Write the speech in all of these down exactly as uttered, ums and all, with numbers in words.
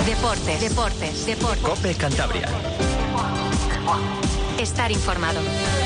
Deportes, deportes, deportes. COPE Cantabria. Estar informado.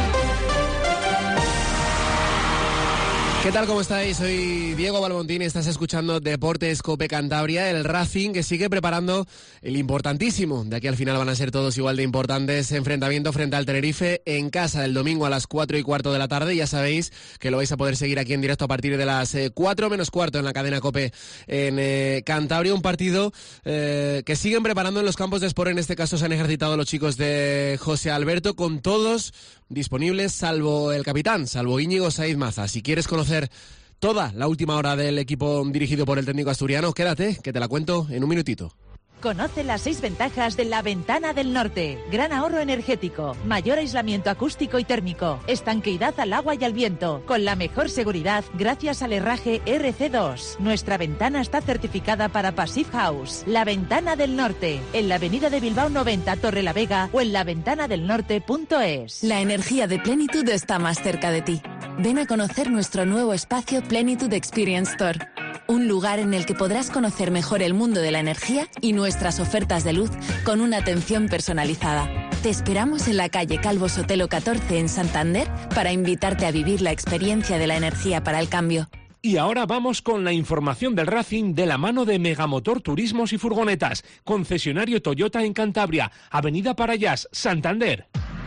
¿Qué tal? ¿Cómo estáis? Soy Diego Balmontín y estás escuchando Deportes COPE Cantabria, el Racing que sigue preparando el importantísimo. De aquí al final van a ser todos igual de importantes. Enfrentamiento frente al Tenerife en casa el domingo a las cuatro y cuarto de la tarde. Ya sabéis que lo vais a poder seguir aquí en directo a partir de las eh, cuatro menos cuarto en la cadena COPE en eh, Cantabria. Un partido eh, que siguen preparando en los campos de Sport. En este caso se han ejercitado los chicos de José Alberto con todos disponibles, salvo el capitán, salvo Íñigo Saiz Maza. Si quieres conocer toda la última hora del equipo dirigido por el técnico asturiano, quédate, que te la cuento en un minutito. Conoce las seis ventajas de la Ventana del Norte. Gran ahorro energético, mayor aislamiento acústico y térmico, estanqueidad al agua y al viento, con la mejor seguridad gracias al herraje R C dos. Nuestra ventana está certificada para Passive House. La Ventana del Norte, en la avenida de Bilbao noventa, Torrelavega, o en la ventana del norte punto es. La energía de Plenitud está más cerca de ti. Ven a conocer nuestro nuevo espacio Plenitud Experience Store. Un lugar en el que podrás conocer mejor el mundo de la energía y nuestras ofertas de luz con una atención personalizada. Te esperamos en la calle Calvo Sotelo catorce en Santander para invitarte a vivir la experiencia de la energía para el cambio. Y ahora vamos con la información del Racing de la mano de Megamotor Turismos y Furgonetas, concesionario Toyota en Cantabria, Avenida Parayas, Santander.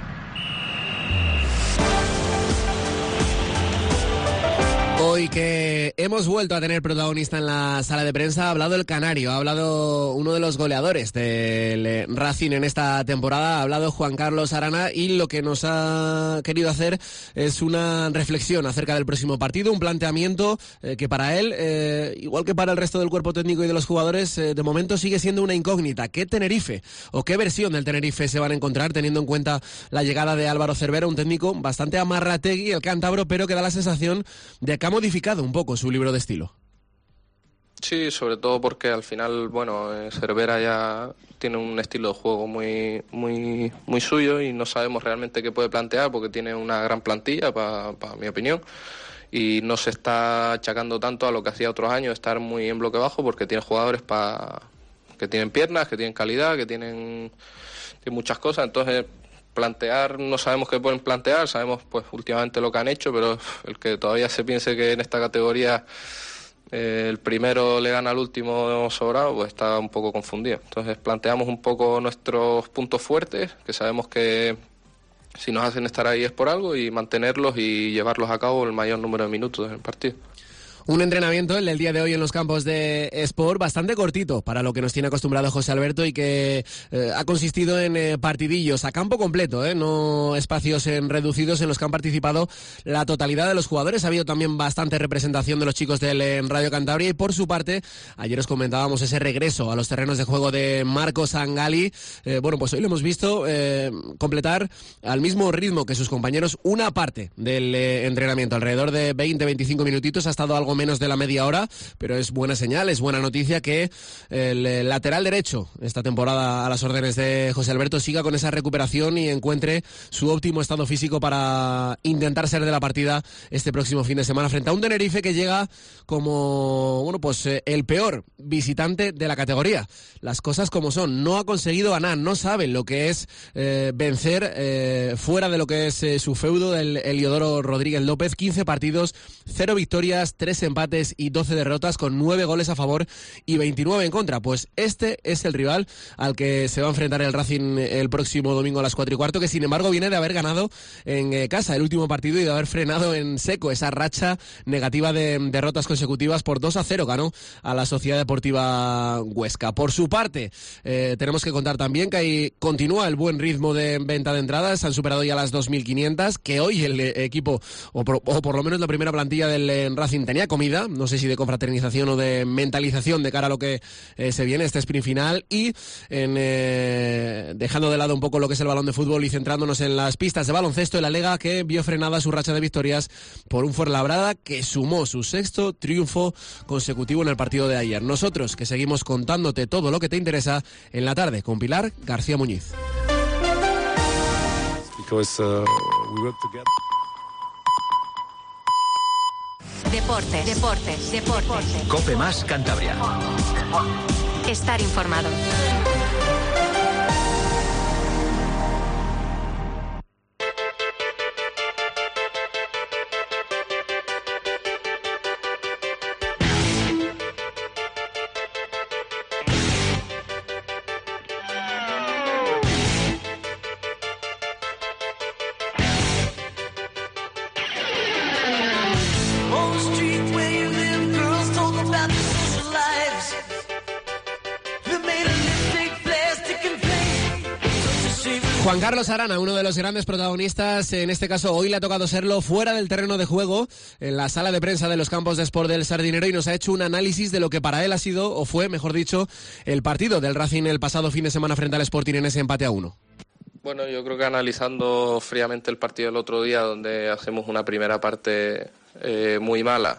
Hoy que hemos vuelto a tener protagonista en la sala de prensa, ha hablado el canario, ha hablado uno de los goleadores del Racing en esta temporada, ha hablado Juan Carlos Arana y lo que nos ha querido hacer es una reflexión acerca del próximo partido, un planteamiento eh, que para él, eh, igual que para el resto del cuerpo técnico y de los jugadores, eh, de momento sigue siendo una incógnita. ¿Qué Tenerife o qué versión del Tenerife se van a encontrar teniendo en cuenta la llegada de Álvaro Cervera, un técnico bastante amarrategui, el cántabro, pero que da la sensación de que ha modificado un poco su libro de estilo? Sí, sobre todo porque al final, bueno, eh, Cervera ya tiene un estilo de juego muy muy muy suyo y no sabemos realmente qué puede plantear porque tiene una gran plantilla, para pa mi opinión, y no se está achacando tanto a lo que hacía otros años, estar muy en bloque bajo, porque tiene jugadores pa, que tienen piernas, que tienen calidad, que tienen, tienen muchas cosas. Entonces plantear, no sabemos qué pueden plantear, sabemos pues últimamente lo que han hecho, pero el que todavía se piense que en esta categoría eh, el primero le gana al último sobrado, pues está un poco confundido. Entonces planteamos un poco nuestros puntos fuertes, que sabemos que si nos hacen estar ahí es por algo, y mantenerlos y llevarlos a cabo el mayor número de minutos en el partido. Un entrenamiento, el del día de hoy en los campos de Sport, bastante cortito para lo que nos tiene acostumbrado José Alberto y que eh, ha consistido en eh, partidillos a campo completo, eh, no espacios en reducidos en los que han participado la totalidad de los jugadores. Ha habido también bastante representación de los chicos del eh, Radio Cantabria y por su parte, ayer os comentábamos ese regreso a los terrenos de juego de Marcos Angali. Eh, bueno, pues hoy lo hemos visto eh, completar al mismo ritmo que sus compañeros una parte del eh, entrenamiento, alrededor de veinte a veinticinco minutitos, ha estado algo menos de la media hora, pero es buena señal, es buena noticia que el lateral derecho esta temporada a las órdenes de José Alberto siga con esa recuperación y encuentre su óptimo estado físico para intentar ser de la partida este próximo fin de semana frente a un Tenerife que llega como, bueno, pues eh, el peor visitante de la categoría. Las cosas como son, no ha conseguido ganar, no sabe lo que es eh, vencer eh, fuera de lo que es eh, su feudo del Eliodoro Rodríguez López. quince partidos, cero victorias, tres empates y doce derrotas, con nueve goles a favor y veintinueve en contra. Pues este es el rival al que se va a enfrentar el Racing el próximo domingo a las cuatro y cuarto, que sin embargo viene de haber ganado en eh, casa el último partido y de haber frenado en seco esa racha negativa de derrotas consecutivas. Por dos a cero ganó a la Sociedad Deportiva Huesca. Por su parte, eh, tenemos que contar también que ahí continúa el buen ritmo de venta de entradas, han superado ya las dos mil quinientas, que hoy el eh, equipo, o por, o por lo menos la primera plantilla del eh, Racing tenía comida, no sé si de confraternización o de mentalización de cara a lo que eh, se viene, este sprint final, y en, eh, dejando de lado un poco lo que es el balón de fútbol y centrándonos en las pistas de baloncesto, en la Lega, que vio frenada su racha de victorias por un Fuenlabrada que sumó su sexto triunfo consecutivo en el partido de ayer. Nosotros que seguimos contándote todo lo que te interesa en la tarde con Pilar García Muñiz. Because, uh, we work together. Deportes, deportes, deportes. COPE más Cantabria. Estar informado. Juan Carlos Arana, uno de los grandes protagonistas, en este caso hoy le ha tocado serlo fuera del terreno de juego, en la sala de prensa de los campos de Sport del Sardinero, y nos ha hecho un análisis de lo que para él ha sido, o fue, mejor dicho, el partido del Racing el pasado fin de semana frente al Sporting en ese empate a uno. Bueno, yo creo que analizando fríamente el partido del otro día, donde hacemos una primera parte eh, muy mala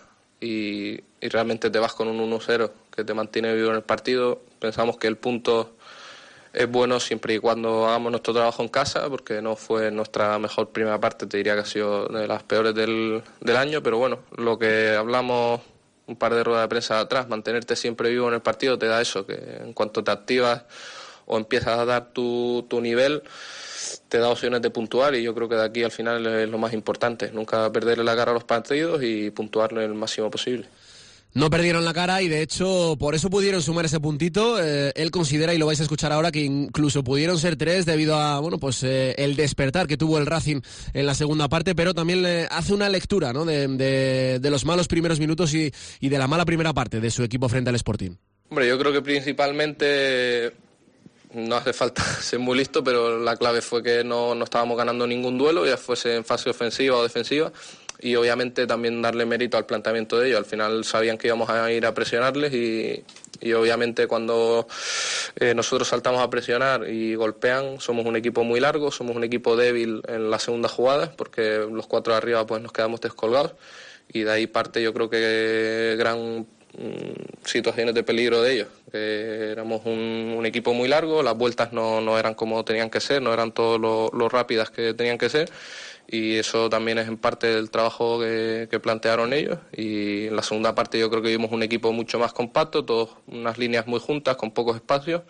y, y realmente te vas con un uno cero que te mantiene vivo en el partido, pensamos que el punto es bueno siempre y cuando hagamos nuestro trabajo en casa, porque no fue nuestra mejor primera parte, te diría que ha sido de las peores del, del año, pero bueno, lo que hablamos un par de ruedas de prensa atrás, mantenerte siempre vivo en el partido te da eso, que en cuanto te activas o empiezas a dar tu, tu nivel, te da opciones de puntuar, y yo creo que de aquí al final es lo más importante, nunca perderle la cara a los partidos y puntuarlo el máximo posible. No perdieron la cara y de hecho por eso pudieron sumar ese puntito. Eh, él considera, y lo vais a escuchar ahora, que incluso pudieron ser tres debido a bueno pues eh, el despertar que tuvo el Racing en la segunda parte, pero también le hace una lectura, ¿no?, de, de, de los malos primeros minutos y, y de la mala primera parte de su equipo frente al Sporting. Hombre, yo creo que principalmente no hace falta ser muy listo, pero la clave fue que no, no estábamos ganando ningún duelo, ya fuese en fase ofensiva o defensiva. Y obviamente también darle mérito al planteamiento de ellos. Al final sabían que íbamos a ir a presionarles y, y obviamente cuando eh, nosotros saltamos a presionar y golpean, somos un equipo muy largo, somos un equipo débil en la segunda jugada, porque los cuatro de arriba pues nos quedamos descolgados, y de ahí parte yo creo que gran mm, situaciones de peligro de ellos. Que éramos un, un equipo muy largo, las vueltas no, no eran como tenían que ser, no eran todo lo, lo rápidas que tenían que ser, y eso también es en parte del trabajo que, que plantearon ellos. Y en la segunda parte yo creo que vimos un equipo mucho más compacto, todas unas líneas muy juntas con pocos espacios,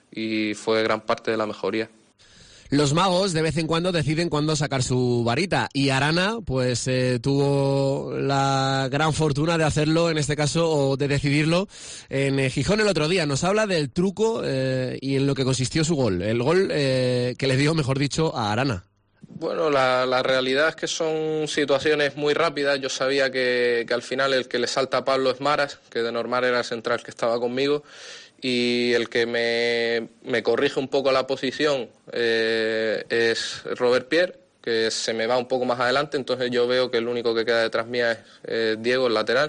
y fue gran parte de la mejoría. Los magos de vez en cuando deciden cuándo sacar su varita, y Arana pues eh, tuvo la gran fortuna de hacerlo en este caso, o de decidirlo en eh, Gijón el otro día. Nos habla del truco eh, y en lo que consistió su gol, el gol eh, que le dio, mejor dicho, a Arana. Bueno, la, la realidad es que son situaciones muy rápidas. Yo sabía que, que al final el que le salta a Pablo es Maras, que de normal era el central que estaba conmigo, y el que me, me corrige un poco la posición eh, es Robert Pierre, que se me va un poco más adelante, entonces yo veo que el único que queda detrás mía es eh, Diego, el lateral,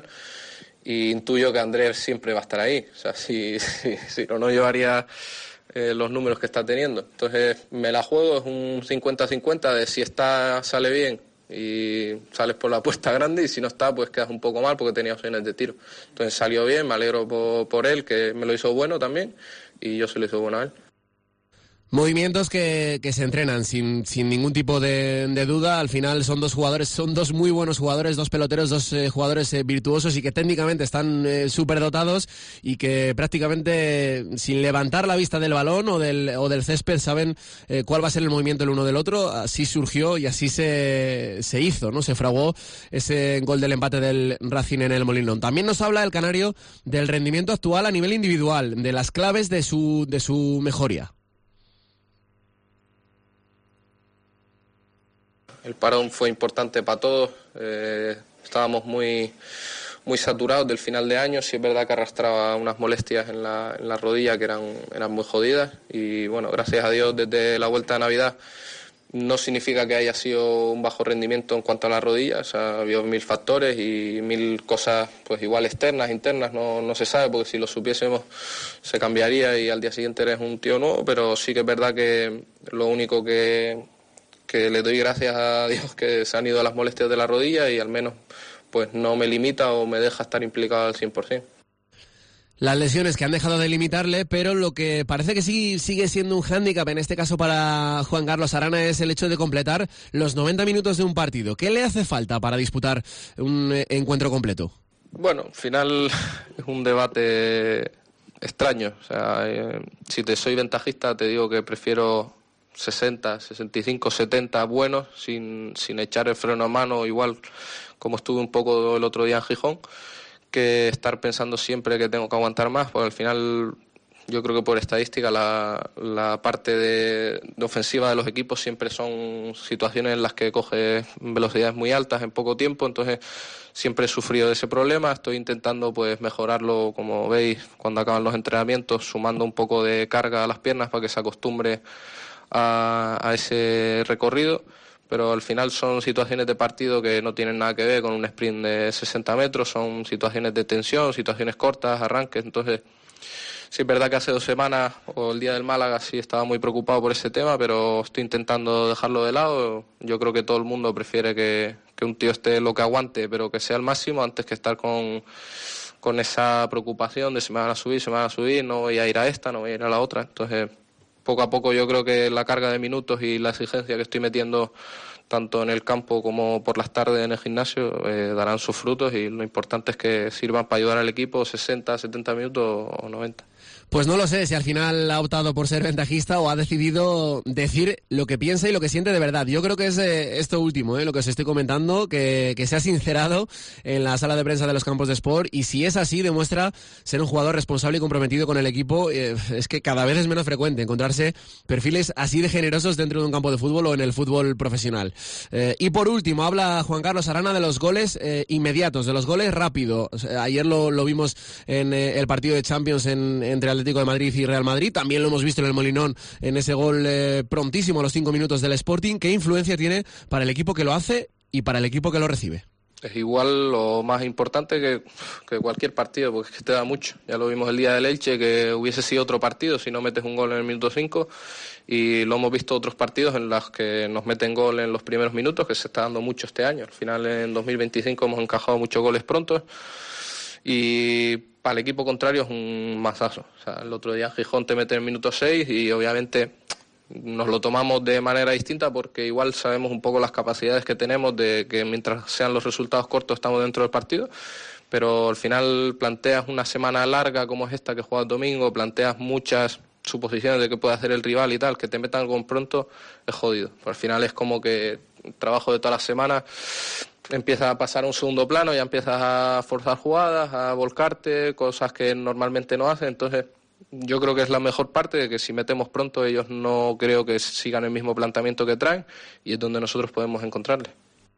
y intuyo que Andrés siempre va a estar ahí. O sea, si, si, si no, no llevaría eh, los números que está teniendo. Entonces me la juego, es un cincuenta cincuenta de si está, sale bien y sales por la apuesta grande, y si no está, pues quedas un poco mal porque tenía opciones de tiro. Entonces salió bien, me alegro por, por él, que me lo hizo bueno también, y yo se lo hizo bueno a él. Movimientos que, que se entrenan sin, sin ningún tipo de, de duda. Al final son dos jugadores, son dos muy buenos jugadores, dos peloteros, dos eh, jugadores eh, virtuosos y que técnicamente están eh, súper dotados, y que prácticamente sin levantar la vista del balón o del, o del césped saben eh, cuál va a ser el movimiento el uno del otro. Así surgió y así se, se hizo, ¿no? Se fraguó ese gol del empate del Racing en el Molinón. También nos habla el canario del rendimiento actual a nivel individual, de las claves de su, de su mejoría. El parón fue importante para todos, eh, estábamos muy, muy saturados del final de año. Sí es verdad que arrastraba unas molestias en la, en la rodilla que eran, eran muy jodidas, y bueno, gracias a Dios desde la vuelta de Navidad no significa que haya sido un bajo rendimiento en cuanto a la rodilla. O sea, había mil factores y mil cosas pues igual externas, internas, no, no se sabe, porque si lo supiésemos se cambiaría y al día siguiente eres un tío nuevo, pero sí que es verdad que lo único que... que le doy gracias a Dios que se han ido las molestias de la rodilla, y al menos pues no me limita o me deja estar implicado al cien por ciento. Las lesiones que han dejado de limitarle, pero lo que parece que sí sigue siendo un hándicap en este caso para Juan Carlos Arana es el hecho de completar los noventa minutos de un partido. ¿Qué le hace falta para disputar un encuentro completo? Bueno, al final es un debate extraño. O sea, eh, si te soy ventajista te digo que prefiero sesenta, sesenta y cinco, setenta buenos sin, sin echar el freno a mano, igual como estuve un poco el otro día en Gijón, que estar pensando siempre que tengo que aguantar más, porque al final yo creo que por estadística la, la parte de, de ofensiva de los equipos siempre son situaciones en las que coges velocidades muy altas en poco tiempo, entonces siempre he sufrido de ese problema. Estoy intentando pues mejorarlo, como veis, cuando acaban los entrenamientos, sumando un poco de carga a las piernas para que se acostumbre a, a ese recorrido, pero al final son situaciones de partido que no tienen nada que ver con un sprint de sesenta metros, son situaciones de tensión, situaciones cortas, arranques, entonces sí es verdad que hace dos semanas o el día del Málaga sí estaba muy preocupado por ese tema, pero estoy intentando dejarlo de lado. Yo creo que todo el mundo prefiere que, que un tío esté lo que aguante, pero que sea el máximo, antes que estar con, con esa preocupación de si me van a subir, si me van a subir, no voy a ir a esta, no voy a ir a la otra. Entonces, poco a poco yo creo que la carga de minutos y la exigencia que estoy metiendo tanto en el campo como por las tardes en el gimnasio eh, darán sus frutos, y lo importante es que sirvan para ayudar al equipo sesenta, setenta minutos o noventa. Pues no lo sé si al final ha optado por ser ventajista o ha decidido decir lo que piensa y lo que siente de verdad. Yo creo que es eh, esto último, eh, lo que os estoy comentando, que, que se ha sincerado en la sala de prensa de los campos de Sport, y si es así demuestra ser un jugador responsable y comprometido con el equipo. Eh, es que cada vez es menos frecuente encontrarse perfiles así de generosos dentro de un campo de fútbol o en el fútbol profesional. Eh, y por último habla Juan Carlos Arana de los goles eh, inmediatos, de los goles rápidos. O sea, ayer lo, lo vimos en eh, el partido de Champions en, entre Atlético de Madrid y Real Madrid, también lo hemos visto en el Molinón en ese gol eh, prontísimo a los cinco minutos del Sporting. ¿Qué influencia tiene para el equipo que lo hace y para el equipo que lo recibe? Es igual o más importante que, que cualquier partido, porque es que te da mucho. Ya lo vimos el día del Elche, que hubiese sido otro partido si no metes un gol en el minuto cinco, y lo hemos visto otros partidos en los que nos meten gol en los primeros minutos, que se está dando mucho este año. Al final en dos mil veinticinco hemos encajado muchos goles prontos, y para el equipo contrario es un mazazo. O sea, el otro día en Gijón te mete en el minuto seis y obviamente nos lo tomamos de manera distinta, porque igual sabemos un poco las capacidades que tenemos de que mientras sean los resultados cortos estamos dentro del partido, pero al final planteas una semana larga como es esta que juegas domingo, planteas muchas suposiciones de que puede hacer el rival y tal, que te metan con pronto es jodido. Pero al final es como que el trabajo de todas las semanas empieza a pasar a un segundo plano, ya empiezas a forzar jugadas, a volcarte, cosas que normalmente no hacen. Entonces yo creo que es la mejor parte, de que si metemos pronto ellos no creo que sigan el mismo planteamiento que traen, y es donde nosotros podemos encontrarle.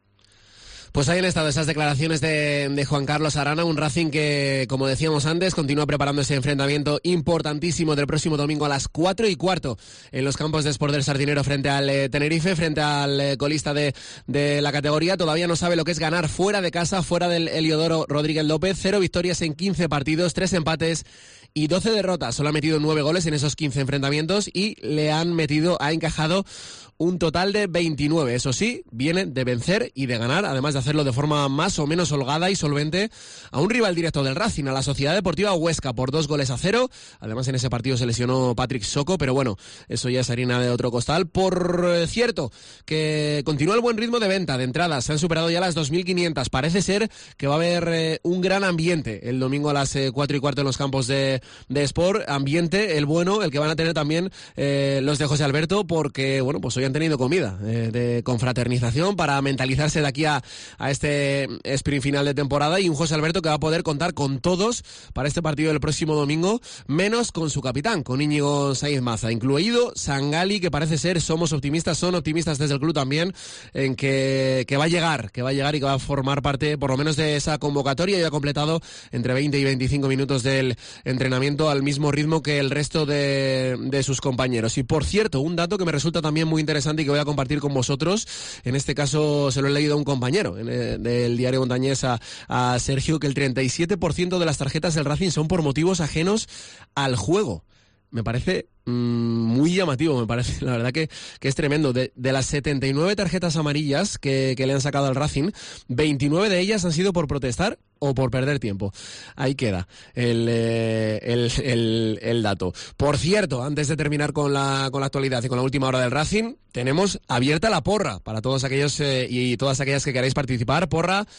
Pues ahí han estado esas declaraciones de, de Juan Carlos Arana, un Racing que, como decíamos antes, continúa preparando ese enfrentamiento importantísimo del próximo domingo a las cuatro y cuarto en los campos de Sport del Sardinero frente al eh, Tenerife, frente al eh, colista de, de la categoría. Todavía no sabe lo que es ganar fuera de casa, fuera del Heliodoro Rodríguez López. Cero victorias en quince partidos, tres empates y doce derrotas. Solo ha metido nueve goles en esos quince enfrentamientos y le han metido, ha encajado un total de veintinueve. Eso sí, viene de vencer y de ganar, además de hacerlo de forma más o menos holgada y solvente, a un rival directo del Racing, a la Sociedad Deportiva Huesca, por dos goles a cero. Además, en ese partido se lesionó Patrick Soko, pero bueno, eso ya es harina de otro costal. Por cierto, que continúa el buen ritmo de venta de entradas. Se han superado ya las dos mil quinientas. Parece ser que va a haber eh, un gran ambiente el domingo a las eh, cuatro y cuarto en los campos de, de Sport. Ambiente, el bueno, el que van a tener también eh, los de José Alberto, porque, bueno, pues hoy han tenido comida eh, de confraternización para mentalizarse de aquí a, a este sprint final de temporada, y un José Alberto que va a poder contar con todos para este partido del próximo domingo, menos con su capitán, con Íñigo Saiz Maza, incluido Sangali, que parece ser, somos optimistas, son optimistas desde el club también, en que, que va a llegar, que va a llegar y que va a formar parte por lo menos de esa convocatoria, y ha completado entre veinte y veinticinco minutos del entrenamiento al mismo ritmo que el resto de, de sus compañeros. Y por cierto, un dato que me resulta también muy interesante y que voy a compartir con vosotros, en este caso se lo he leído a un compañero en el, del diario montañés, a, a Sergio, que el treinta y siete por ciento de las tarjetas del Racing son por motivos ajenos al juego. Me parece mmm, muy llamativo, me parece, la verdad que, que es tremendo. De, de las setenta y nueve tarjetas amarillas que, que le han sacado al Racing, veintinueve de ellas han sido por protestar o por perder tiempo. Ahí queda el, eh, el, el, el dato. Por cierto, antes de terminar con la, con la actualidad y con la última hora del Racing, tenemos abierta la porra para todos aquellos eh, y todas aquellas que queráis participar. Porra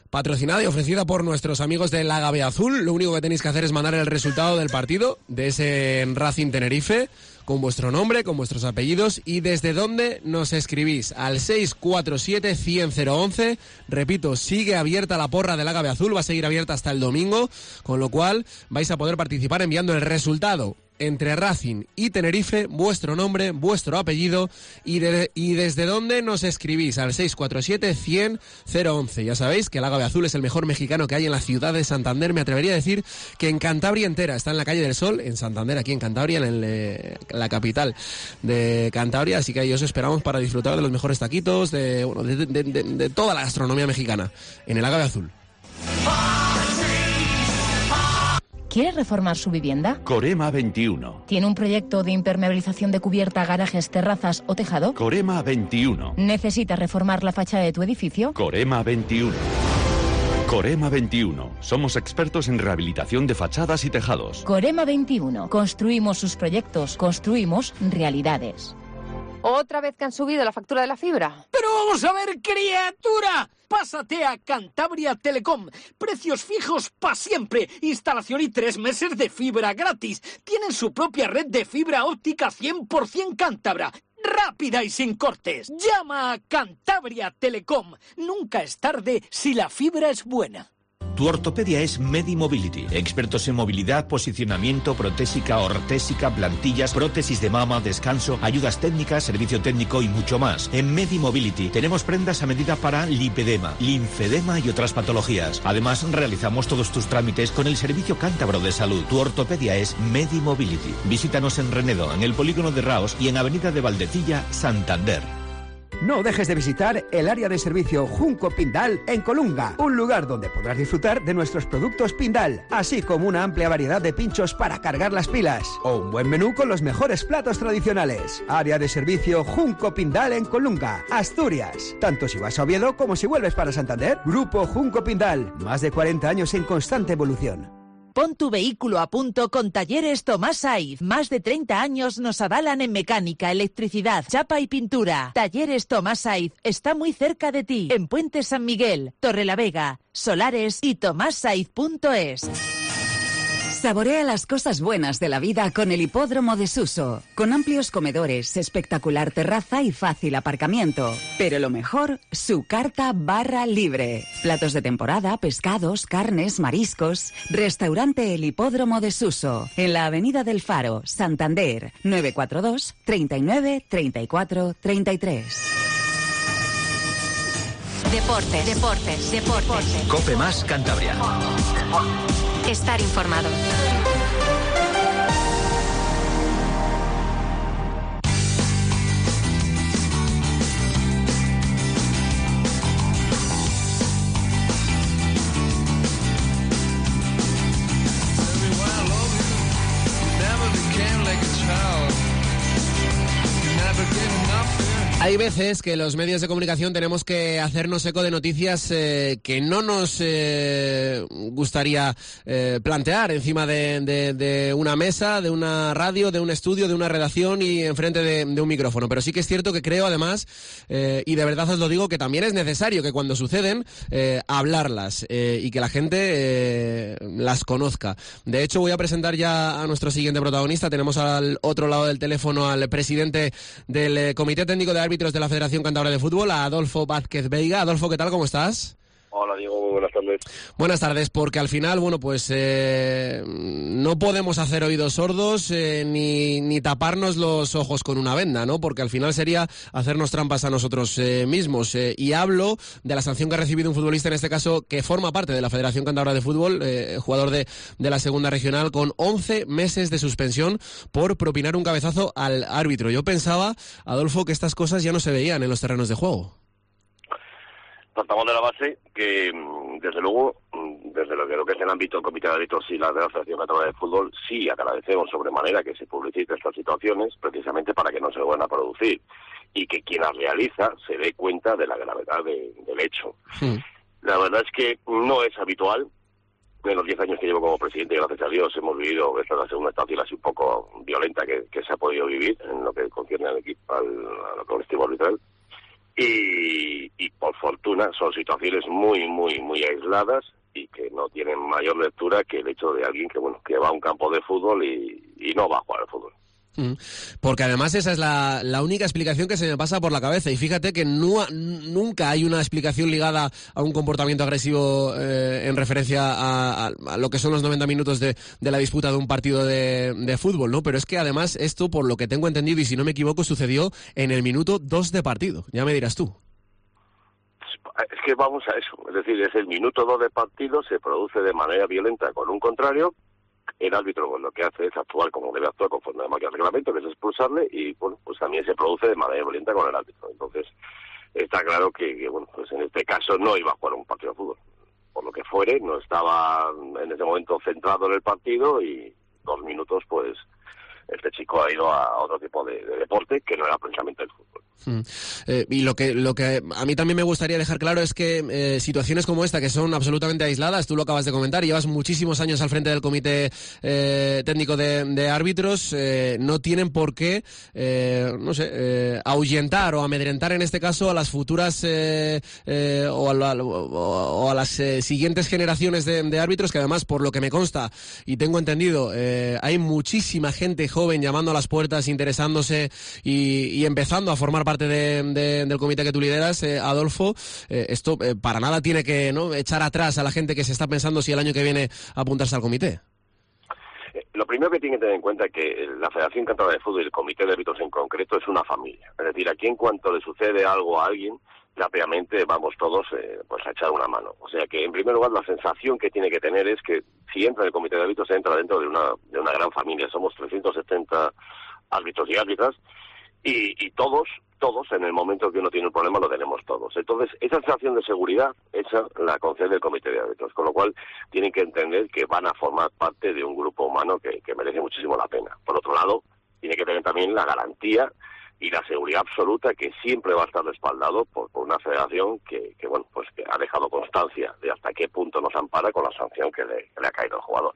patrocinada y ofrecida por nuestros amigos del Agave Azul. Lo único que tenéis que hacer es mandar el resultado del partido de ese Racing Tenerife, con vuestro nombre, con vuestros apellidos y desde dónde nos escribís al seis cuatro siete, cien, cero once. Repito, sigue abierta la porra del Agave Azul, va a seguir abierta hasta el domingo, con lo cual vais a poder participar enviando el resultado entre Racing y Tenerife, vuestro nombre, vuestro apellido y, de, y desde dónde nos escribís al seis cuatro siete, cien, cero once. Ya sabéis que el Agave Azul es el mejor mexicano que hay en la ciudad de Santander. Me atrevería a decir que en Cantabria entera. Está en la calle del Sol, en Santander, aquí en Cantabria, en el, eh, la capital de Cantabria. Así que ahí os esperamos para disfrutar de los mejores taquitos, de, bueno, de, de, de, de toda la gastronomía mexicana en el Agave Azul. ¿Quiere reformar su vivienda? Corema veintiuno. ¿Tiene un proyecto de impermeabilización de cubierta, garajes, terrazas o tejado? Corema veintiuno. ¿Necesitas reformar la fachada de tu edificio? Corema veintiuno. Corema veintiuno. Somos expertos en rehabilitación de fachadas y tejados. Corema veintiuno. Construimos sus proyectos, construimos realidades. ¿Otra vez que han subido la factura de la fibra? ¡Pero vamos a ver, criatura! Pásate a Cantabria Telecom. Precios fijos para siempre. Instalación y tres meses de fibra gratis. Tienen su propia red de fibra óptica cien por ciento cántabra. Rápida y sin cortes. Llama a Cantabria Telecom. Nunca es tarde si la fibra es buena. Tu ortopedia es Medimobility. Expertos en movilidad, posicionamiento, protésica, ortésica, plantillas, prótesis de mama, descanso, ayudas técnicas, servicio técnico y mucho más. En Medimobility tenemos prendas a medida para lipedema, linfedema y otras patologías. Además, realizamos todos tus trámites con el Servicio Cántabro de Salud. Tu ortopedia es Medimobility. Visítanos en Renedo, en el Polígono de Raos y en Avenida de Valdecilla, Santander. No dejes de visitar el área de servicio Junco Pindal en Colunga, un lugar donde podrás disfrutar de nuestros productos Pindal, así como una amplia variedad de pinchos para cargar las pilas, o un buen menú con los mejores platos tradicionales. Área de servicio Junco Pindal en Colunga, Asturias. Tanto si vas a Oviedo como si vuelves para Santander. Grupo Junco Pindal, más de cuarenta años en constante evolución. Pon tu vehículo a punto con Talleres Tomás Saiz. Más de treinta años nos avalan en mecánica, electricidad, chapa y pintura. Talleres Tomás Saiz está muy cerca de ti. En Puente San Miguel, Torrelavega, Solares y tomás saiz punto es. Saborea las cosas buenas de la vida con el Hipódromo de Suso, con amplios comedores, espectacular terraza y fácil aparcamiento. Pero lo mejor, su carta barra libre. Platos de temporada, pescados, carnes, mariscos. Restaurante El Hipódromo de Suso, en la Avenida del Faro, Santander, nueve cuatro dos, treinta y nueve, treinta y cuatro, treinta y tres. Deportes, deportes, deportes. Cope Más Cantabria. Estar informado. Hay veces que los medios de comunicación tenemos que hacernos eco de noticias eh, que no nos eh, gustaría eh, plantear encima de, de, de una mesa, de una radio, de un estudio, de una redacción y enfrente de, de un micrófono. Pero sí que es cierto que creo, además, eh, y de verdad os lo digo, que también es necesario que cuando suceden, eh, hablarlas eh, y que la gente eh, las conozca. De hecho, voy a presentar ya a nuestro siguiente protagonista. Tenemos al otro lado del teléfono al presidente del eh, Comité Técnico de Árbitros de la Federación Cántabra de Fútbol, a Adolfo Vázquez Veiga. Adolfo, ¿qué tal? ¿Cómo estás? Hola, Diego, muy buenas tardes. Buenas tardes, porque al final, bueno, pues eh, no podemos hacer oídos sordos eh, ni, ni taparnos los ojos con una venda, ¿no? Porque al final sería hacernos trampas a nosotros eh, mismos. Eh, y hablo de la sanción que ha recibido un futbolista, en este caso, que forma parte de la Federación Cántabra de Fútbol, eh, jugador de, de la Segunda Regional, con once meses de suspensión por propinar un cabezazo al árbitro. Yo pensaba, Adolfo, que estas cosas ya no se veían en los terrenos de juego. Partamos de la base que, desde luego, desde lo que, lo que es el ámbito del Comité de Árbitros y la de la Federación Cántabra de Fútbol, sí agradecemos sobremanera que se publiciten estas situaciones, precisamente para que no se vuelvan a producir y que quien las realiza se dé cuenta de la gravedad de, del hecho. Sí. La verdad es que no es habitual. En los diez años que llevo como presidente, gracias a Dios, hemos vivido, esta es la segunda estación así un poco violenta que, que se ha podido vivir en lo que concierne al equipo, al, al colectivo arbitral. y, y por fortuna son situaciones muy, muy, muy aisladas y que no tienen mayor lectura que el hecho de alguien que, bueno, que va a un campo de fútbol y, y no va a jugar al fútbol. Porque además esa es la, la única explicación que se me pasa por la cabeza, y fíjate que no, nunca hay una explicación ligada a un comportamiento agresivo eh, en referencia a, a, a lo que son los noventa minutos de, de la disputa de un partido de, de fútbol, ¿no? Pero es que además esto, por lo que tengo entendido y si no me equivoco, sucedió en el minuto dos de partido, ya me dirás tú. Es que vamos a eso, es decir, es el minuto dos de partido, se produce de manera violenta con un contrario. El árbitro, pues, lo que hace es actuar como debe actuar conforme a el reglamento, que es expulsarle, y bueno, pues también se produce de manera violenta con el árbitro. Entonces, está claro que, que bueno, pues en este caso no iba a jugar un partido de fútbol. Por lo que fuere, no estaba en ese momento centrado en el partido y dos minutos, pues, este chico ha ido a otro tipo de, de deporte que no era precisamente el fútbol. Hmm. Eh, y lo que lo que a mí también me gustaría dejar claro es que eh, situaciones como esta, que son absolutamente aisladas, tú lo acabas de comentar, llevas muchísimos años al frente del comité eh, técnico de, de árbitros, eh, no tienen por qué, eh, no sé, eh, ahuyentar o amedrentar en este caso a las futuras eh, eh, o, a la, o, o a las eh, siguientes generaciones de, de árbitros, que además, por lo que me consta y tengo entendido, eh, hay muchísima gente joven llamando a las puertas, interesándose y, y empezando a formar parte de, de, del comité que tú lideras, eh, Adolfo. Eh, esto eh, para nada tiene que, ¿no?, echar atrás a la gente que se está pensando si el año que viene apuntarse al comité. Eh, lo primero que tiene que tener en cuenta es que la Federación Catalana de Fútbol y el Comité de Árbitros en concreto es una familia. Es decir, aquí en cuanto le sucede algo a alguien, rápidamente vamos todos eh, pues a echar una mano. O sea que, en primer lugar, la sensación que tiene que tener es que si entra en el Comité de Árbitros, se entra dentro de una, de una gran familia. Somos trescientos setenta árbitros y árbitras y, y todos, todos, en el momento que uno tiene un problema, lo tenemos todos. Entonces, esa sensación de seguridad, esa la concede el Comité de Árbitros, con lo cual tienen que entender que van a formar parte de un grupo humano que, que merece muchísimo la pena. Por otro lado, tiene que tener también la garantía y la seguridad absoluta que siempre va a estar respaldado por, por una federación que, que, bueno, pues que ha dejado constancia de hasta qué punto nos ampara con la sanción que le, que le ha caído al jugador.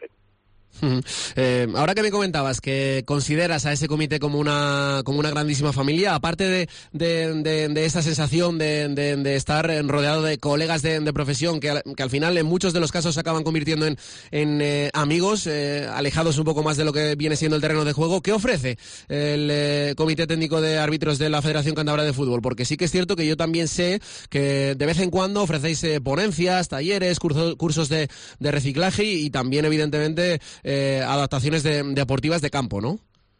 Eh, ahora que me comentabas que consideras a ese comité como una como una grandísima familia, aparte de, de, de, de esa sensación de, de, de estar rodeado de colegas de, de profesión que, que al final en muchos de los casos se acaban convirtiendo en, en eh, amigos, eh, alejados un poco más de lo que viene siendo el terreno de juego, ¿qué ofrece el eh, Comité Técnico de Árbitros de la Federación Cántabra de Fútbol? Porque sí que es cierto que yo también sé que de vez en cuando ofrecéis eh, ponencias, talleres, curso, cursos de, de reciclaje y, y también evidentemente Eh, adaptaciones de, deportivas de campo, ¿no?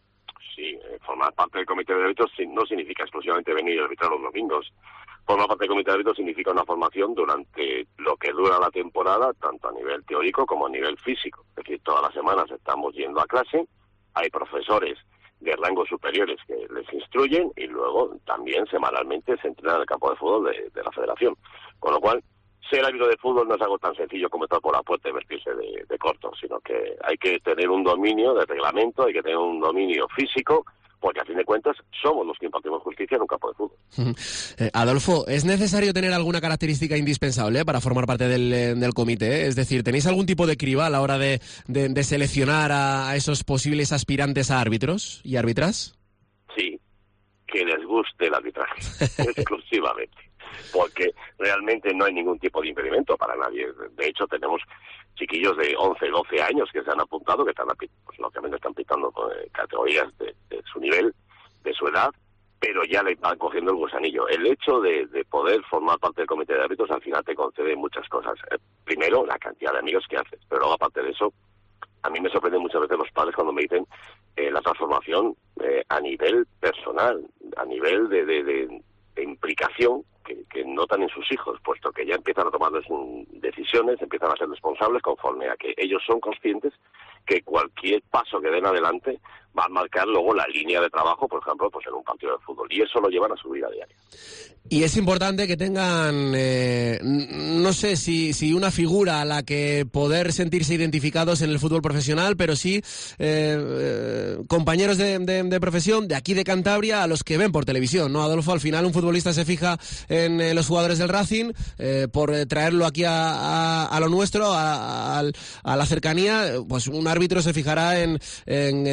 Sí, eh, formar parte del comité de árbitros no significa exclusivamente venir a arbitrar los domingos. Formar parte del comité de árbitros significa una formación durante lo que dura la temporada, tanto a nivel teórico como a nivel físico. Es decir, todas las semanas estamos yendo a clase, hay profesores de rangos superiores que les instruyen y luego también semanalmente se entrena en el campo de fútbol de, de la federación. Con lo cual, ser árbitro de fútbol no es algo tan sencillo como entrar por la puerta y vestirse de, de corto, sino que hay que tener un dominio de reglamento, hay que tener un dominio físico, porque a fin de cuentas somos los que impartimos justicia en un campo de fútbol. Eh, Adolfo, ¿es necesario tener alguna característica indispensable eh, para formar parte del, eh, del comité? Es decir, ¿tenéis algún tipo de criba a la hora de, de, de seleccionar a, a esos posibles aspirantes a árbitros y árbitras? Sí, que les guste el arbitraje, exclusivamente. Porque realmente no hay ningún tipo de impedimento para nadie. De hecho, tenemos chiquillos de once, doce años que se han apuntado, que están, pues lógicamente están pitando eh, categorías de, de su nivel, de su edad, pero ya le van cogiendo el gusanillo. El hecho de, de poder formar parte del comité de árbitros al final te concede muchas cosas. Eh, primero, la cantidad de amigos que haces, pero luego, aparte de eso, a mí me sorprenden muchas veces los padres cuando me dicen eh, la transformación eh, a nivel personal, a nivel de, de, de, de implicación que, que notan en sus hijos, puesto que ya empiezan a tomar decisiones, empiezan a ser responsables conforme a que ellos son conscientes que cualquier paso que den adelante va a marcar luego la línea de trabajo, por ejemplo, pues en un partido de fútbol, y eso lo llevan a su vida diaria. Y es importante que tengan, eh, no sé si, si una figura a la que poder sentirse identificados en el fútbol profesional, pero sí eh, eh, compañeros de, de, de profesión de aquí de Cantabria a los que ven por televisión, ¿no, Adolfo? Al final un futbolista se fija en eh, los jugadores del Racing eh, por eh, traerlo aquí a, a, a lo nuestro, a, a, a la cercanía, pues un árbitro se fijará en, en eh,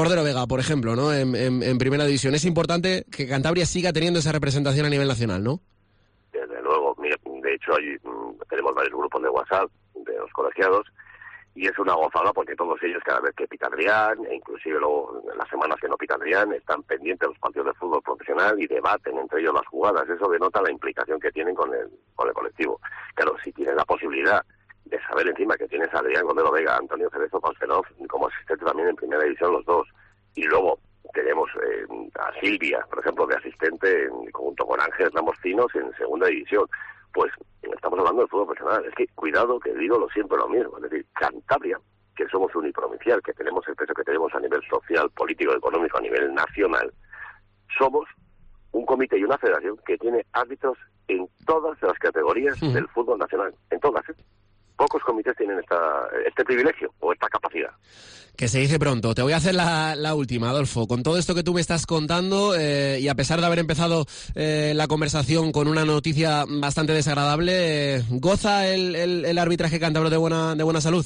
Cordero Vega, por ejemplo, ¿no? En, en, en primera división. Es importante que Cantabria siga teniendo esa representación a nivel nacional, ¿no? Desde luego. Mira, de hecho, hay, tenemos varios grupos de WhatsApp de los colegiados y es una gozada porque todos ellos, cada vez que pita Adrián, e inclusive luego en las semanas que no pita Adrián, están pendientes de los partidos de fútbol profesional y debaten entre ellos las jugadas. Eso denota la implicación que tienen con el, con el colectivo. Claro, si tienen la posibilidad de saber encima que tienes a Adrián Cordero Vega, Antonio Cerezo Pastelov, como asistente también en primera división los dos, y luego tenemos eh, a Silvia, por ejemplo, de asistente en, junto con Ángel Ramos Cinos en segunda división, pues estamos hablando de fútbol profesional. Es que, cuidado, que digo lo siempre lo mismo, es decir, Cantabria, que somos uniprovincial, que tenemos el peso que tenemos a nivel social, político, económico, a nivel nacional, somos un comité y una federación que tiene árbitros en todas las categorías sí. del fútbol nacional, en todas, ¿eh? Pocos comités tienen esta, este privilegio o esta capacidad. Que se dice pronto. Te voy a hacer la, la última, Adolfo. Con todo esto que tú me estás contando, eh, y a pesar de haber empezado eh, la conversación con una noticia bastante desagradable, eh, ¿goza el, el, el arbitraje cántabro de buena, de buena salud?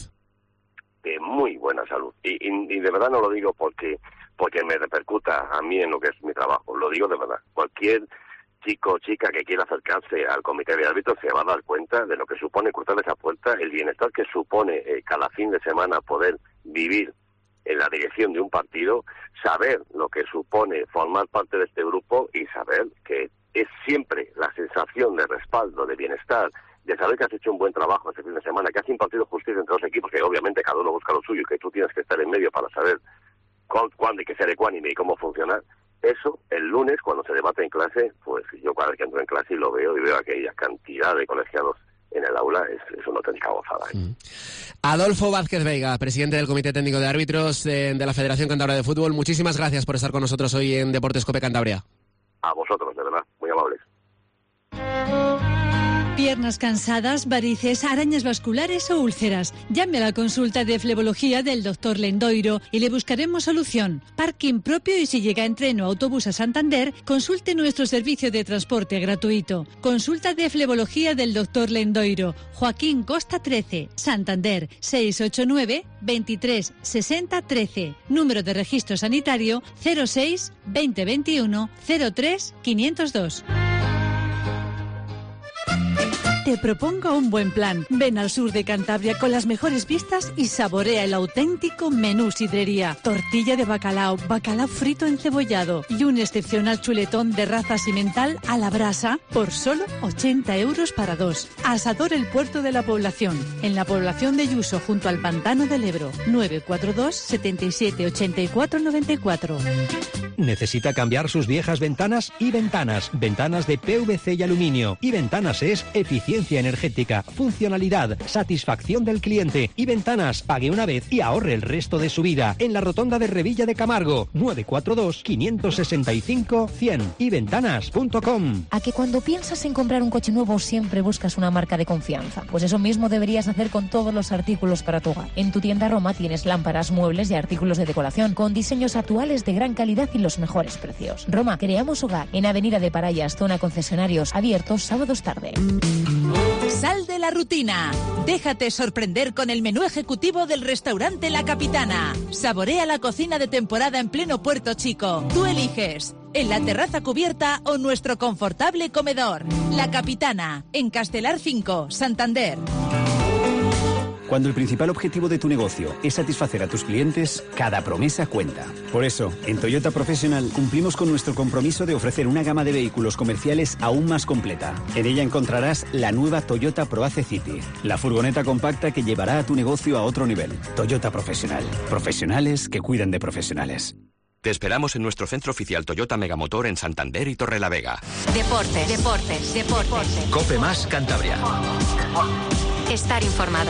De muy buena salud. Y, y, y de verdad no lo digo porque, porque me repercuta a mí en lo que es mi trabajo. Lo digo de verdad. Cualquier chico o chica que quiera acercarse al comité de árbitros se va a dar cuenta de lo que supone cruzar esa puerta, el bienestar que supone eh, cada fin de semana poder vivir en la dirección de un partido, saber lo que supone formar parte de este grupo y saber que es siempre la sensación de respaldo, de bienestar, de saber que has hecho un buen trabajo este fin de semana, que has impartido justicia entre los equipos, que obviamente cada uno busca lo suyo y que tú tienes que estar en medio para saber cuándo, cuándo hay que ser ecuánime y cómo funcionar. Eso, el lunes, cuando se debate en clase, pues yo cada vez que entro en clase y lo veo y veo aquella cantidad de colegiados en el aula, es, es una auténtica gozada. ¿eh? Mm. Adolfo Vázquez Veiga, presidente del Comité Técnico de Árbitros eh, de la Federación Cantabria de Fútbol, muchísimas gracias por estar con nosotros hoy en Deportes COPE Cantabria. A vosotros, de verdad, muy amables. Piernas cansadas, varices, arañas vasculares o úlceras. Llame a la consulta de flebología del doctor Lendoiro y le buscaremos solución. Parking propio y si llega en tren o autobús a Santander, consulte nuestro servicio de transporte gratuito. Consulta de flebología del doctor Lendoiro. Joaquín Costa trece, Santander, seis ocho nueve, veintitrés, sesenta, trece. Número de registro sanitario cero seis, veinte veintiuno, cero tres, quinientos dos. Te propongo un buen plan. Ven al sur de Cantabria con las mejores vistas y saborea el auténtico menú sidrería. Tortilla de bacalao, bacalao frito encebollado y un excepcional chuletón de raza simental a la brasa por solo ochenta euros para dos. Asador El Puerto de la Población, en la población de Yuso junto al Pantano del Ebro. nueve cuatro dos, setenta y siete, ochenta y cuatro, noventa y cuatro. ¿Necesita cambiar sus viejas ventanas? Y Ventanas, ventanas de P V C y aluminio. Y Ventanas es eficiencia energética, funcionalidad, satisfacción del cliente. Y Ventanas, pague una vez y ahorre el resto de su vida. En la rotonda de Revilla de Camargo, nueve cuatro dos, cinco seis cinco, cien. y ventanas punto com. ¿A que cuando piensas en comprar un coche nuevo siempre buscas una marca de confianza? Pues eso mismo deberías hacer con todos los artículos para tu hogar. En tu tienda Roma tienes lámparas, muebles y artículos de decoración con diseños actuales de gran calidad y los mejores precios. Roma, creamos hogar en Avenida de Parayas, zona concesionarios, abiertos sábados tarde. Sal de la rutina. Déjate sorprender con el menú ejecutivo del restaurante La Capitana. Saborea la cocina de temporada en pleno Puerto Chico. Tú eliges, en la terraza cubierta o nuestro confortable comedor. La Capitana, en Castelar cinco, Santander. Cuando el principal objetivo de tu negocio es satisfacer a tus clientes, cada promesa cuenta. Por eso, en Toyota Professional cumplimos con nuestro compromiso de ofrecer una gama de vehículos comerciales aún más completa. En ella encontrarás la nueva Toyota ProAce City, la furgoneta compacta que llevará a tu negocio a otro nivel. Toyota Professional. Profesionales que cuidan de profesionales. Te esperamos en nuestro centro oficial Toyota Megamotor en Santander y Torrelavega. Deportes, deportes, deportes. Cope Más Cantabria. Estar informado.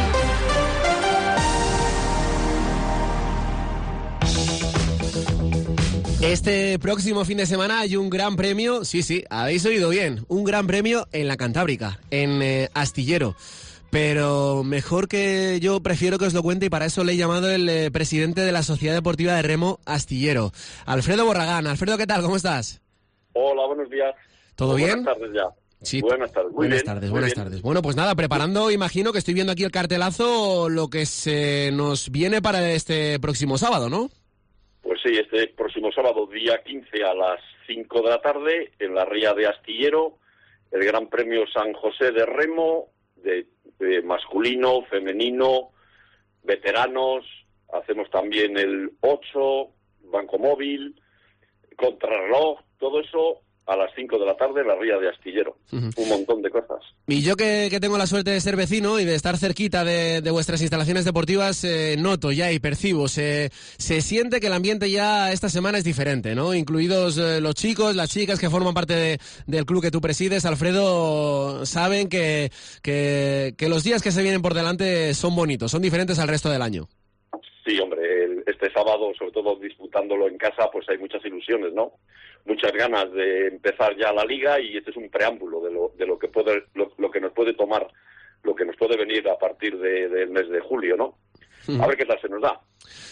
Este próximo fin de semana hay un gran premio, sí, sí, habéis oído bien, un gran premio en la Cantábrica, en eh, Astillero. Pero mejor que yo prefiero que os lo cuente y para eso le he llamado el eh, presidente de la Sociedad Deportiva de Remo Astillero, Alfredo Borragán. Alfredo, ¿qué tal? ¿Cómo estás? Hola, buenos días. ¿Todo bien? Buenas tardes ya. Sí, buenas tardes, muy buenas bien, tardes, muy buenas bien. tardes. Bueno, pues nada, preparando, imagino que estoy viendo aquí el cartelazo, lo que se nos viene para este próximo sábado, ¿no? sí, este próximo sábado, día quince, a las cinco de la tarde, en la ría de Astillero, el Gran Premio San José de Remo, de, de masculino, femenino, veteranos. Hacemos también el ocho, Banco Móvil, Contrarreloj, todo eso a las cinco de la tarde en la ría de Astillero. Uh-huh. Un montón de cosas. Y yo que, que tengo la suerte de ser vecino y de estar cerquita de, de vuestras instalaciones deportivas, eh, noto ya y percibo, se, se siente que el ambiente ya esta semana es diferente, ¿no? Incluidos eh, los chicos, las chicas que forman parte de, del club que tú presides, Alfredo, saben que, que, que los días que se vienen por delante son bonitos, son diferentes al resto del año. Sí, hombre, el, este sábado, sobre todo disputándolo en casa, pues hay muchas ilusiones, ¿no? Muchas ganas de empezar ya la liga, y este es un preámbulo de lo, de lo que puede, lo, lo que nos puede tomar, lo que nos puede venir a partir de, del mes de julio, ¿no? A ver qué tal se nos da.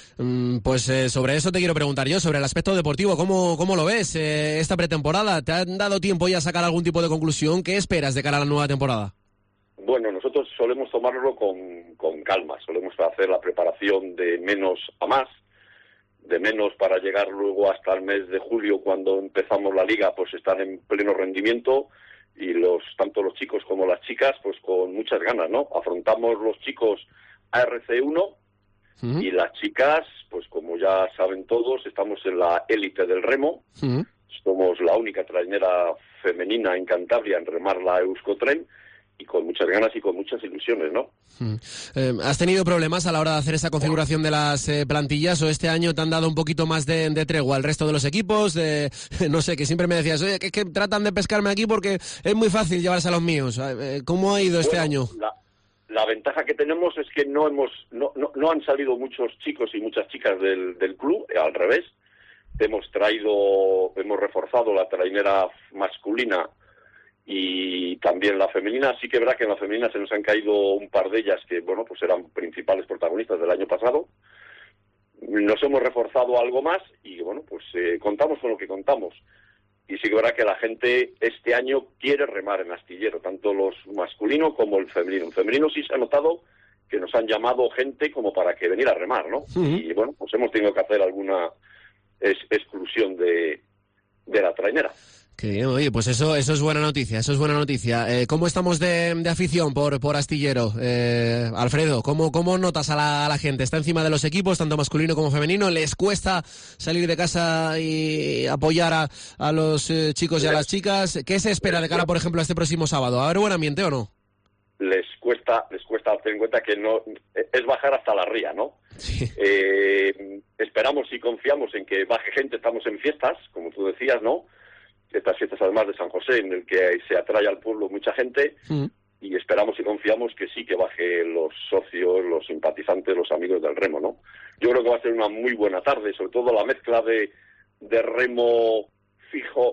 Pues eh, sobre eso te quiero preguntar yo, sobre el aspecto deportivo, ¿cómo, cómo lo ves eh, esta pretemporada? ¿Te han dado tiempo ya a sacar algún tipo de conclusión? ¿Qué esperas de cara a la nueva temporada? Bueno, nosotros solemos tomarlo con, con calma, solemos hacer la preparación de menos a más, de menos para llegar luego hasta el mes de julio, cuando empezamos la liga, pues estar en pleno rendimiento, y los tanto los chicos como las chicas, pues con muchas ganas, ¿no? Afrontamos los chicos a R C uno, uh-huh. y las chicas, pues como ya saben todos, estamos en la élite del remo, uh-huh. somos la única trainera femenina en Cantabria en remar la Euskotren, y con muchas ganas y con muchas ilusiones, ¿no? Hmm. Eh, ¿Has tenido problemas a la hora de hacer esa configuración de las eh, plantillas, o este año te han dado un poquito más de, de tregua al resto de los equipos? De, no sé, que siempre me decías, oye, que es que tratan de pescarme aquí porque es muy fácil llevarse a los míos. Eh, ¿Cómo ha ido este bueno, año? La, la ventaja que tenemos es que no hemos no, no, no han salido muchos chicos y muchas chicas del, del club, al revés. Hemos traído, hemos reforzado la trainera masculina y también la femenina. Sí que es verdad que en la femenina se nos han caído un par de ellas que, bueno, pues eran principales protagonistas del año pasado. Nos hemos reforzado algo más y, bueno, pues eh, contamos con lo que contamos. Y sí que es verdad que la gente este año quiere remar en Astillero, tanto los masculinos como el femenino. El femenino sí se ha notado que nos han llamado gente como para que venir a remar, ¿no? Uh-huh. Y, bueno, pues hemos tenido que hacer alguna es, exclusión de, de la trainera. Que, oye, pues eso eso es buena noticia, eso es buena noticia. Eh, ¿Cómo estamos de, de afición por por Astillero? Eh, Alfredo, ¿cómo, ¿cómo notas a la, a la gente? ¿Está encima de los equipos, tanto masculino como femenino? ¿Les cuesta salir de casa y apoyar a, a los eh, chicos y a las chicas? ¿Qué se espera de cara, por ejemplo, a este próximo sábado? ¿Va a haber buen ambiente o no? Les cuesta, les cuesta tener en cuenta que no es bajar hasta la ría, ¿no? Sí. Eh, esperamos y confiamos en que baje gente. Estamos en fiestas, como tú decías, ¿no? Estas fiestas además de San José, en el que se atrae al pueblo mucha gente, mm. y esperamos y confiamos que sí que baje los socios, los simpatizantes, los amigos del remo, ¿no? Yo creo que va a ser una muy buena tarde, sobre todo la mezcla de, de remo fijo,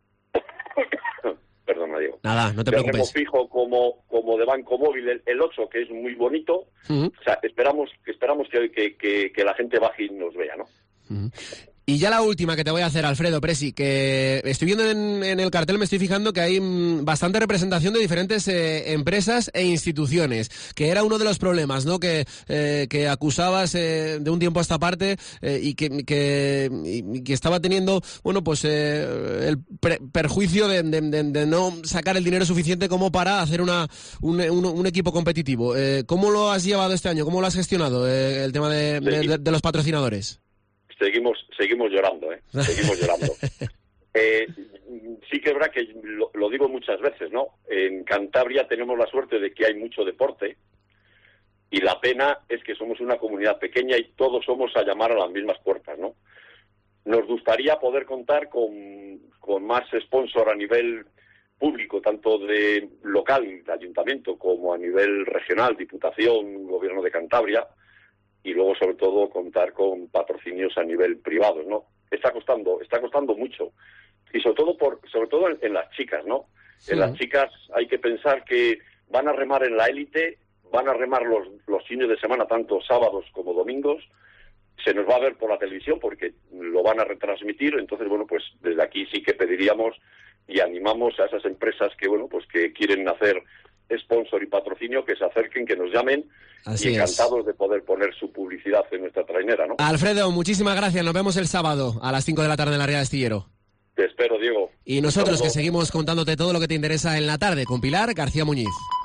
perdona Diego, nada, no te de preocupes, remo fijo como, como de Banco Móvil, el, el ocho, que es muy bonito, mm. o sea, esperamos, esperamos que, que, que, que la gente baje y nos vea, ¿no? Mm. Y ya la última que te voy a hacer, Alfredo Presi, que estoy viendo en, en el cartel, me estoy fijando que hay mmm, bastante representación de diferentes eh, empresas e instituciones, que era uno de los problemas, ¿no? Que, eh, que acusabas eh, de un tiempo a esta parte eh, y, que, que, y que estaba teniendo, bueno, pues eh, el pre- perjuicio de, de, de, de no sacar el dinero suficiente como para hacer una un, un, un equipo competitivo. Eh, ¿Cómo lo has llevado este año? ¿Cómo lo has gestionado eh, el tema de, de, de, de los patrocinadores? Seguimos seguimos llorando, ¿eh? Seguimos llorando. Eh, sí que es verdad que lo, lo digo muchas veces, ¿no? En Cantabria tenemos la suerte de que hay mucho deporte, y la pena es que somos una comunidad pequeña y todos somos a llamar a las mismas puertas, ¿no? Nos gustaría poder contar con, con más sponsor a nivel público, tanto de local, de ayuntamiento, como a nivel regional, Diputación, Gobierno de Cantabria, y luego sobre todo contar con patrocinios a nivel privado, ¿no? Está costando, está costando mucho, y sobre todo por, sobre todo en, en las chicas, ¿no? Sí. En las chicas hay que pensar que van a remar en la élite, van a remar los, los fines de semana, tanto sábados como domingos, se nos va a ver por la televisión porque lo van a retransmitir. Entonces, bueno, pues desde aquí sí que pediríamos y animamos a esas empresas que, bueno, pues que quieren hacer sponsor y patrocinio, que se acerquen, que nos llamen. Así y encantados es. de poder poner su publicidad en nuestra trainera, ¿no? Alfredo, muchísimas gracias. Nos vemos el sábado a las cinco de la tarde en la Ría de Astillero. Te espero, Diego. Y nosotros que seguimos contándote todo lo que te interesa en la tarde con Pilar García Muñiz.